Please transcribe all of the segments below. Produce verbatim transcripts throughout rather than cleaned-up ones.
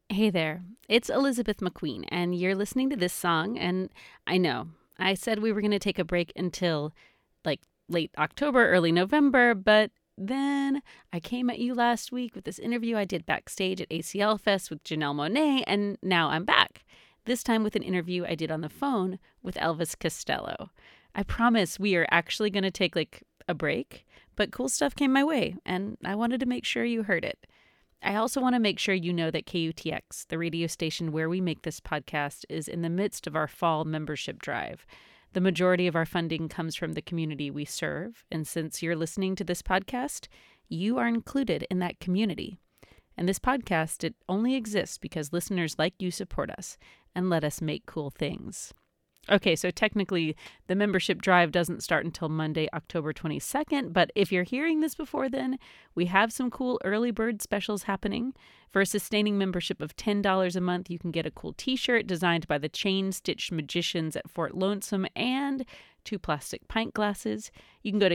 Hey there, it's Elizabeth McQueen, and you're listening to this song. And I know I said we were going to take a break until like late October, early November, but then I came at you last week with this interview I did backstage at A C L Fest with Janelle Monáe, and now I'm back. This time with an interview I did on the phone with Elvis Costello. I promise we are actually going to take like a break, but cool stuff came my way, and I wanted to make sure you heard it. I also want to make sure you know that K U T X, the radio station where we make this podcast, is in the midst of our fall membership drive. The majority of our funding comes from the community we serve, and since you're listening to this podcast, you are included in that community. And this podcast, it only exists because listeners like you support us and let us make cool things. Okay, so technically the membership drive doesn't start until Monday, October twenty-second, but if you're hearing this before then, we have some cool early bird specials happening. For a sustaining membership of ten dollars a month, you can get a cool t-shirt designed by the Chain Stitch Magicians at Fort Lonesome and two plastic pint glasses. You can go to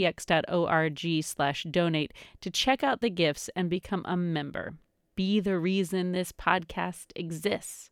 kutx.org slash donate to check out the gifts and become a member. Be the reason this podcast exists.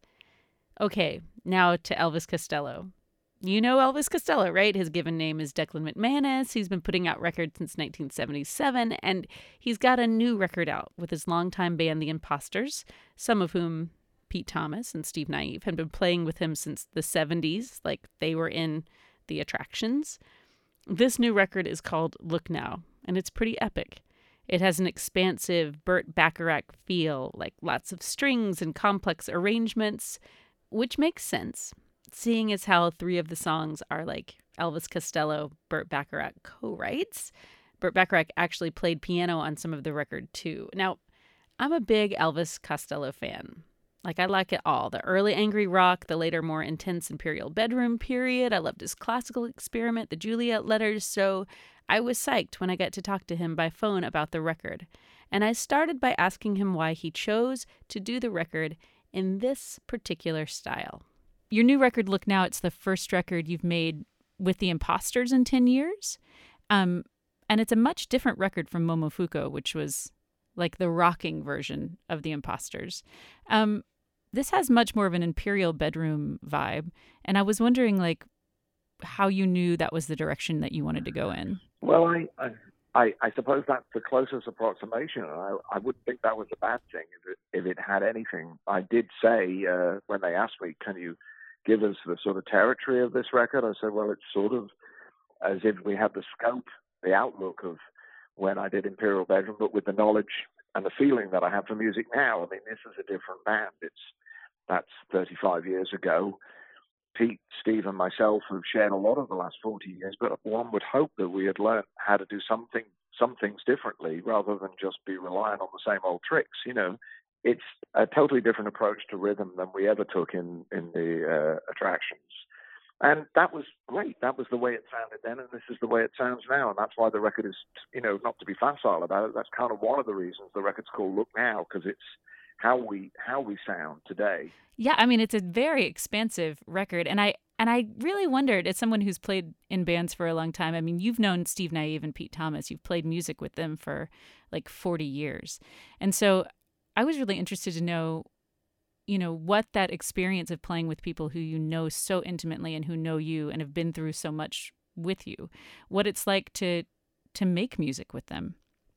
Okay, now to Elvis Costello. You know Elvis Costello, right? His given name is Declan McManus. He's been putting out records since nineteen seventy-seven, and he's got a new record out with his longtime band, The Imposters, some of whom, Pete Thomas and Steve Naive, had been playing with him since the seventies, like they were in The Attractions. This new record is called Look Now, and it's pretty epic. It has an expansive Burt Bacharach feel, like lots of strings and complex arrangements, which makes sense, seeing as how three of the songs are like Elvis Costello, Burt Bacharach co-writes. Burt Bacharach actually played piano on some of the record too. Now, I'm a big Elvis Costello fan. Like, I like it all. The early angry rock, the later more intense Imperial Bedroom period. I loved his classical experiment, the Juliet letters. So I was psyched when I got to talk to him by phone about the record. And I started by asking him why he chose to do the record in this particular style. Your new record, Look Now, it's the first record you've made with The Imposters in ten years. Um, and it's a much different record from Momofuku, which was like the rocking version of The Imposters. Um, this has much more of an Imperial Bedroom vibe. And I was wondering, like, how you knew that was the direction that you wanted to go in. Well, I, I I, I suppose that's the closest approximation. I, I wouldn't think that was a bad thing if it, if it had anything. I did say uh, when they asked me, can you give us the sort of territory of this record? I said, well, it's sort of as if we had the scope, the outlook of when I did Imperial Bedroom, but with the knowledge and the feeling that I have for music now. I mean, this is a different band. It's that's thirty-five years ago. Pete, Steve, and myself have shared a lot of the last forty years, but one would hope that we had learned how to do something, some things differently rather than just be reliant on the same old tricks. You know, it's a totally different approach to rhythm than we ever took in, in the uh, Attractions. And that was great. That was the way it sounded then, and this is the way it sounds now. And that's why the record is, you know, not to be facile about it. That's kind of one of the reasons the record's called Look Now, because it's how we how we sound today. Yeah, I mean, it's a very expansive record. And I and I really wondered, as someone who's played in bands for a long time, I mean, you've known Steve Naive and Pete Thomas. You've played music with them for like forty years. And so I was really interested to know, you know, what that experience of playing with people who you know so intimately and who know you and have been through so much with you, what it's like to to make music with them.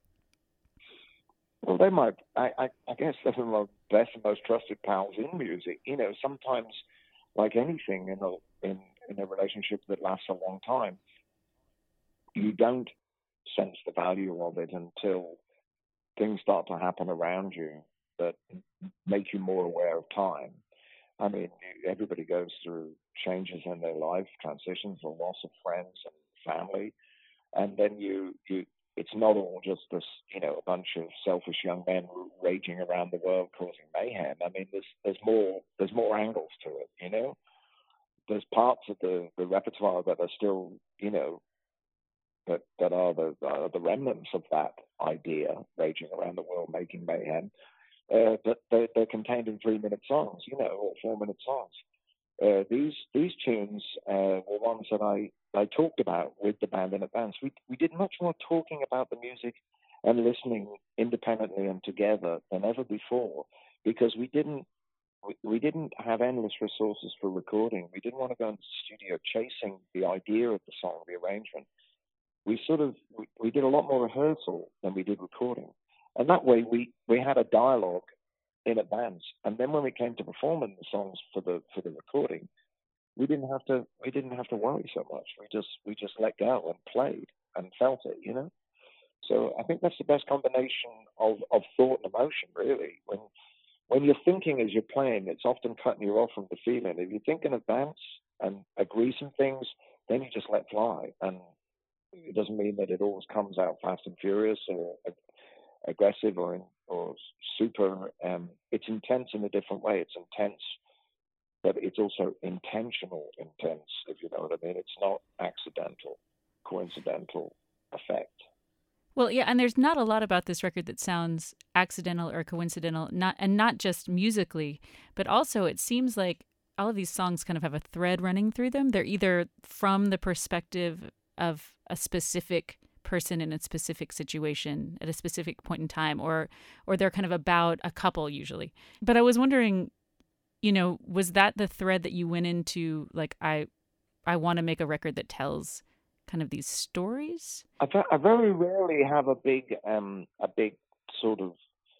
Well, they might, I, I, I guess they're my best and most trusted pals in music. You know, sometimes, like anything in a, in, in a relationship that lasts a long time, you don't sense the value of it until things start to happen around you that make you more aware of time. I mean, everybody goes through changes in their life, transitions, the loss of friends and family, and then you, you it's not all just this, you know, a bunch of selfish young men raging around the world causing mayhem. I mean, there's there's more there's more angles to it, you know. There's parts of the, the repertoire that are still, you know, that that are the are the remnants of that idea, raging around the world, making mayhem. Uh, but they're, they're contained in three-minute songs, you know, or four-minute songs. Uh, these these tunes uh, were ones that I, I talked about with the band in advance. We we did much more talking about the music and listening independently and together than ever before, because we didn't we, we didn't have endless resources for recording. We didn't want to go into the studio chasing the idea of the song, the arrangement. We sort of we, we did a lot more rehearsal than we did recording, and that way we we had a dialogue in advance. And then when we came to performing the songs for the for the recording, we didn't have to we didn't have to worry so much. We just we just let go and played and felt it, you know. So I think that's the best combination of, of thought and emotion, really. When when you're thinking as you're playing, it's often cutting you off from the feeling. If you're thinking of dance and agree some things, then you just let fly. And it doesn't mean that it always comes out fast and furious or ag- aggressive or in, or super. Um, it's intense in a different way. It's intense, but it's also intentional intense, if you know what I mean. It's not accidental, coincidental effect. Well, yeah, and there's not a lot about this record that sounds accidental or coincidental, not and not just musically, but also it seems like all of these songs kind of have a thread running through them. They're either from the perspective of a specific person in a specific situation at a specific point in time, or or they're kind of about a couple usually. But I was wondering, you know, was that the thread that you went into, like, I I want to make a record that tells kind of these stories? I, ve- I very rarely have a big, um, a big sort of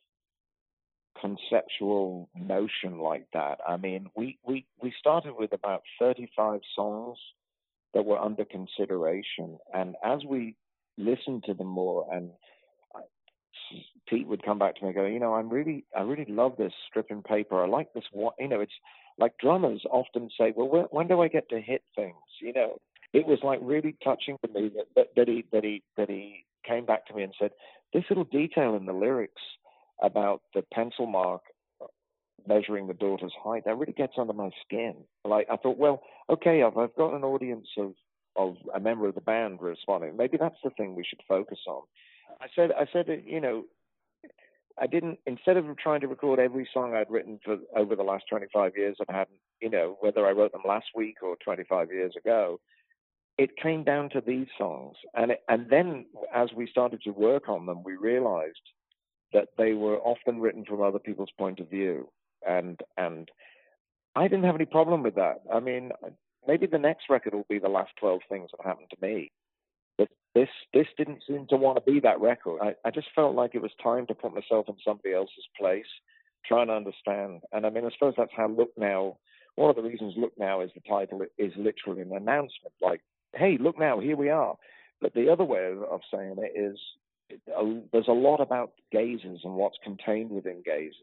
conceptual notion like that. I mean, we, we, we started with about thirty-five songs that were under consideration. And as we listened to them more, and I, Pete would come back to me and go, you know, I'm really, I really love this Stripping Paper. I like this one. You know, it's like drummers often say, well, when, when do I get to hit things? You know, it was like really touching to me that, that, that he that he that he came back to me and said, this little detail in the lyrics about the pencil mark measuring the daughter's height, that really gets under my skin. Like, I thought, well, okay, I've, I've got an audience of of a member of the band responding. Maybe that's the thing we should focus on. I said, I said, you know, I didn't, instead of trying to record every song I'd written for over the last twenty-five years and hadn't, you know, whether I wrote them last week or twenty-five years ago, it came down to these songs. And, it, and then as we started to work on them, we realized that they were often written from other people's point of view. And, and I didn't have any problem with that. I mean, maybe the next record will be the last twelve things that happened to me. But this this didn't seem to want to be that record. I, I just felt like it was time to put myself in somebody else's place, trying to understand. And I mean, I suppose that's how Look Now, one of the reasons Look Now is the title, is literally an announcement, like, hey, look now, here we are. But the other way of, of saying it is, uh, there's a lot about gazes and what's contained within gazes,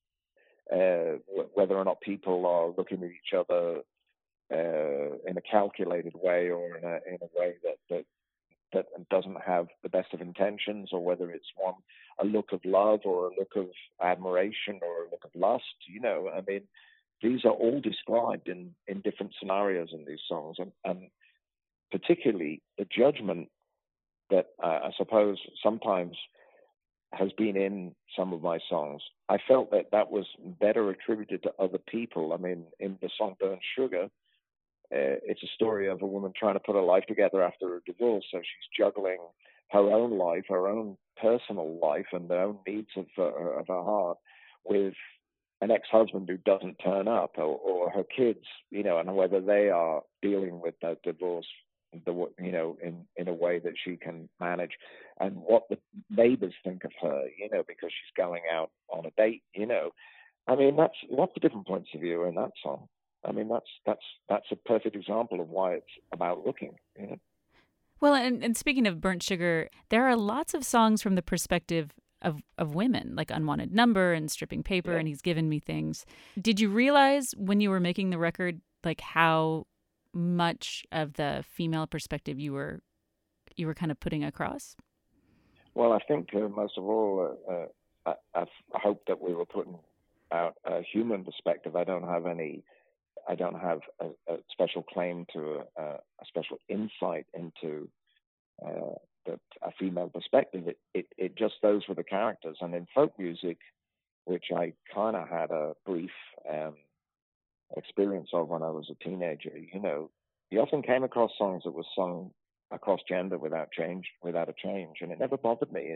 uh, whether or not people are looking at each other uh, in a calculated way or in a in a way that, that that doesn't have the best of intentions, or whether it's one a look of love or a look of admiration or a look of lust. You know, I mean, these are all described in in different scenarios in these songs, and, and particularly the judgment that uh, I suppose sometimes has been in some of my songs. I felt that that was better attributed to other people. I mean, in the song Burnt Sugar, uh, it's a story of a woman trying to put her life together after a divorce. So she's juggling her own life, her own personal life, and the own needs of, uh, of her heart with an ex-husband who doesn't turn up, or, or her kids, you know, and whether they are dealing with that divorce, the you know, in in a way that she can manage, and what the neighbors think of her, you know, because she's going out on a date, you know. I mean, that's lots of different points of view in that song. I mean, that's that's that's a perfect example of why it's about looking, you know. Well, and, and speaking of Burnt Sugar, there are lots of songs from the perspective of, of women, like Unwanted Number and Stripping Paper, Yeah. and He's Given Me Things. Did you realize when you were making the record, like, how much of the female perspective you were you were kind of putting across? Well, I think uh, most of all, uh, uh, I, I hope that we were putting out a human perspective. I don't have any. I don't have a, a special claim to a, a special insight into uh, the, a female perspective. It, it, it just those were the characters. And in folk music, which I kind of had a brief um, experience of when I was a teenager, you know, you often came across songs that were sung across gender without change, without a change, and it never bothered me. And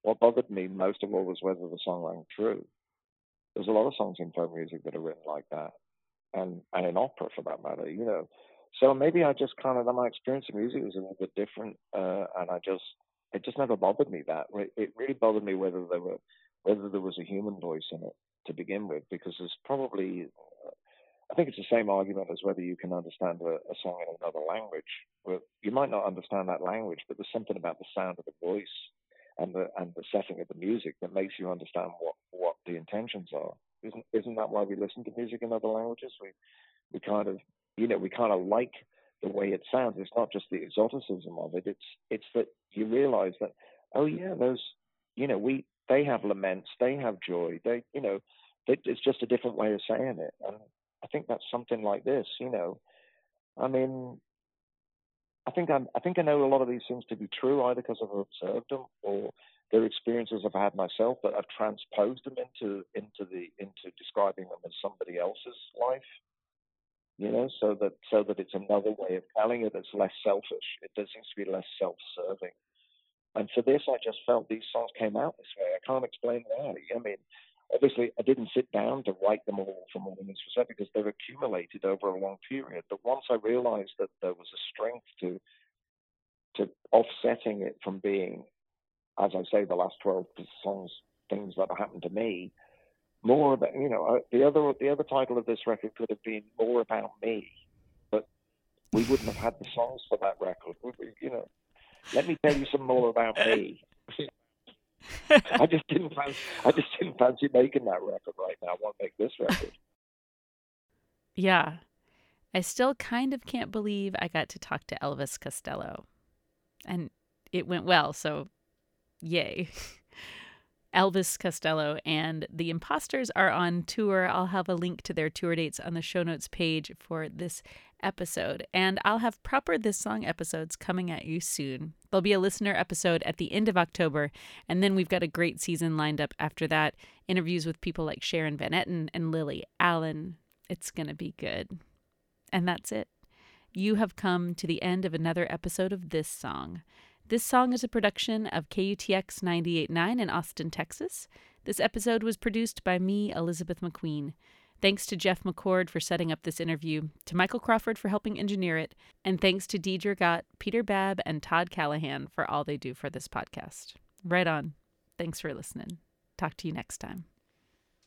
what bothered me most of all was whether the song rang true. There's a lot of songs in folk music that are written like that, and and in opera for that matter, you know. So maybe I just kind of, my experience of music was a little bit different, uh, and I just, it just never bothered me that. It really bothered me whether there were, whether there was a human voice in it to begin with, because there's probably, uh, I think it's the same argument as whether you can understand a, a song in another language. Well, you might not understand that language, but there's something about the sound of the voice and the and the setting of the music that makes you understand what, what the intentions are. Isn't isn't that why we listen to music in other languages? We we kind of, you know, we kind of like the way it sounds. It's not just the exoticism of it. It's it's that you realize that, oh yeah, those, you know, we they have laments, they have joy, they, you know, they, it's just a different way of saying it. And I think that's something like this, you know. I mean, I think I'm, I think I know a lot of these things to be true, either because I've observed them or they're experiences I've had myself, but I've transposed them into into the into describing them as somebody else's life. You know, so that so that it's another way of telling it that's less selfish. It does seems to be less self-serving. And for this, I just felt these songs came out this way. I can't explain why. I mean, obviously, I didn't sit down to write them all from all this was said because they've accumulated over a long period. But once I realized that there was a strength to to offsetting it from being, as I say, the last twelve songs, things that happened to me, more about, you know, the other the other title of this record could have been More About Me, but we wouldn't have had the songs for that record, would we? You know, let me tell you some more about me. I just didn't fancy, I just didn't fancy making that record right now. I want to make this record. Yeah. I still kind of can't believe I got to talk to Elvis Costello. And it went well, so yay. Elvis Costello and The Imposters are on tour. I'll have a link to their tour dates on the show notes page for this episode. And I'll have proper This Song episodes coming at you soon. There'll be a listener episode at the end of October, and then we've got a great season lined up after that. Interviews with people like Sharon Van Etten and Lily Allen. It's going to be good. And that's it. You have come to the end of another episode of This Song. This Song is a production of K U T X ninety-eight point nine in Austin, Texas. This episode was produced by me, Elizabeth McQueen. Thanks to Jeff McCord for setting up this interview, to Michael Crawford for helping engineer it, and thanks to Deidre Gott, Peter Babb, and Todd Callahan for all they do for this podcast. Right on. Thanks for listening. Talk to you next time.